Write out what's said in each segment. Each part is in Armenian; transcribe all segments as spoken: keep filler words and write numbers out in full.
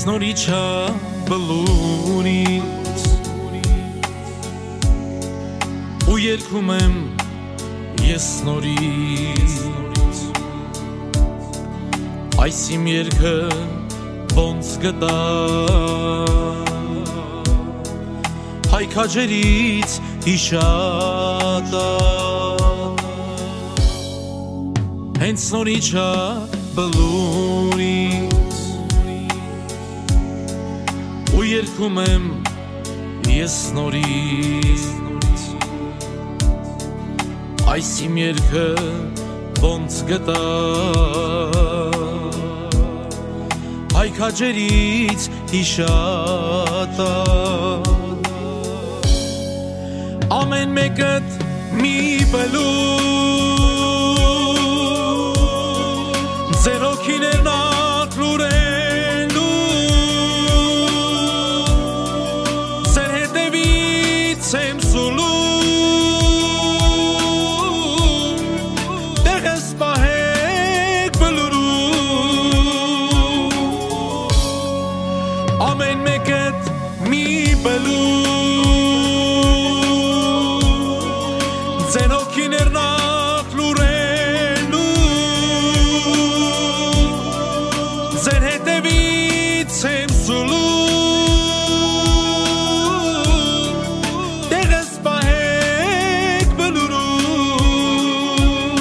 նորիչա բլուրից ու երգում եմ ես նորից այս իմ երգը ոնց գտա հայ քաջերից հիշատա հենց նորիչա բլուրից ու երգում եմ ես նորից այս իմ երգը ոնց գտա հայ քաջերից հիշատա ամեն մեկդ մի բլուր ձեր օքիներն ակլուրելու ձեր հետևից եմ սուլում տեղս պահեք բլուրում ամեն մեկդ մի բլուր ձեր օքիներն ակլուրելու ձեր հետևից եմ սուլում տեղս պահեք բլուրում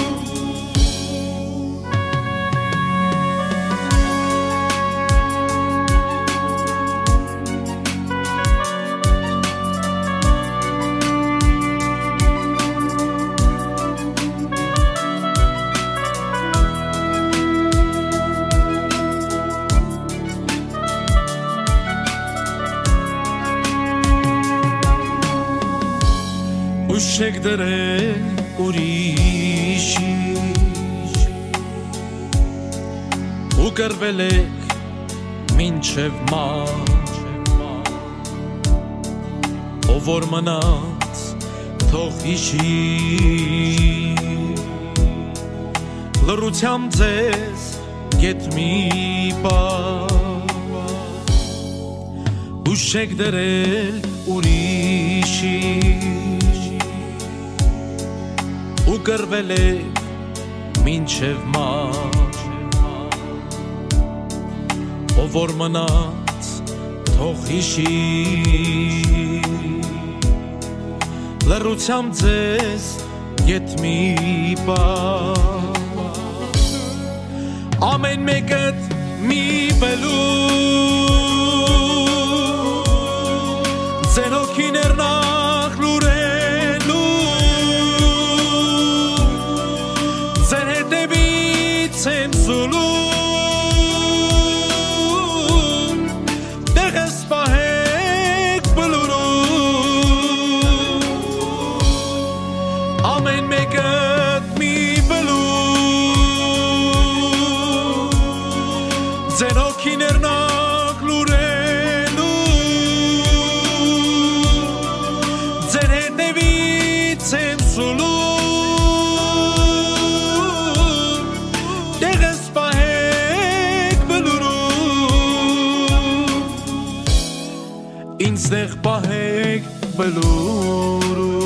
Ուշեք դրել ուրիշի ու կրվել եք մինչև մահ ով որ մնաց թող հիշի լռությամբ ձեզ գետ մի պահ ուշեք դրել ուրիշի ու կրվել եք մինչև մահ ով որ մնաց թող հիշի լռությամբ ձեզ գետ մի պահ ամեն մեկդ մի բլուր ձեր օքիներն ակլուրելու ձեր հետևից եմ սուլում տեղս պահեք բլուրում ամեն մեկդ մի բլուր ձեր օքիներն ակլուրելու ձեր հետևից եմ սուլում ինձ դեղ պահեք բլուրում